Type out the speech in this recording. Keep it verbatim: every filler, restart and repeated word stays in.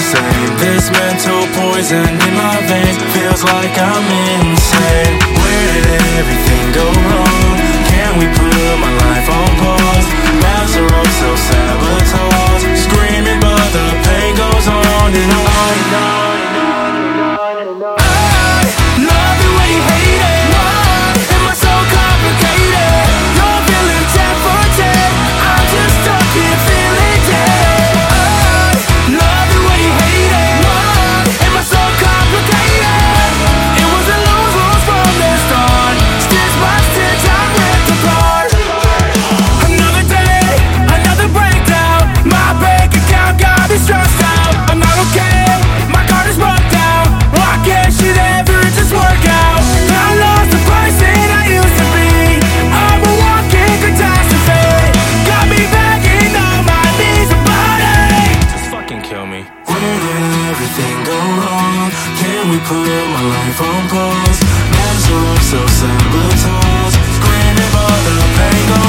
same. This mental poison in my veins feels like I'm insane. Where did everything go wrong? Can we put my life on pause? Master of self-sabotage, screaming but the pain goes on and on and on and on and on. I love the way you hate it. Why am I so complicated? You're feeling ten for ten, I'm just stuck here feeling dead. I love the way you hate it. Why am I so complicated? It was a lose-lose from the start. Stitch by stitch I ripped apart. Another day, another breakdown. My bank account got me stressed out. I'm not okay, my card is broke down. Why can't shit ever just work out? I lost the person I used to be. I'm a walking catastrophe. Got me begging on my knees about it. Just fucking kill me. Where did everything go wrong? Can we put my life on pause? Master of self-sabotage, screaming but the pain goes